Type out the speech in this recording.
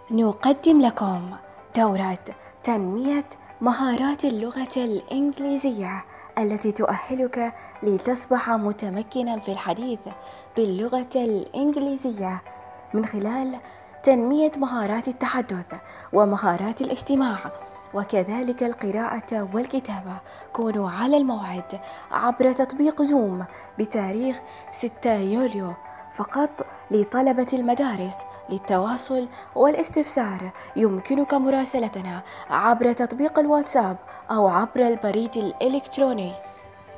نقدم لكم دورة تنمية مهارات اللغة الإنجليزية التي تؤهلك لتصبح متمكنا في الحديث باللغة الإنجليزية من خلال تنمية مهارات التحدث ومهارات الاستماع وكذلك القراءة والكتابة. كونوا على الموعد عبر تطبيق زوم بتاريخ 6 يوليو فقط لطلبة المدارس. للتواصل والاستفسار يمكنك مراسلتنا عبر تطبيق الواتساب أو عبر البريد الإلكتروني.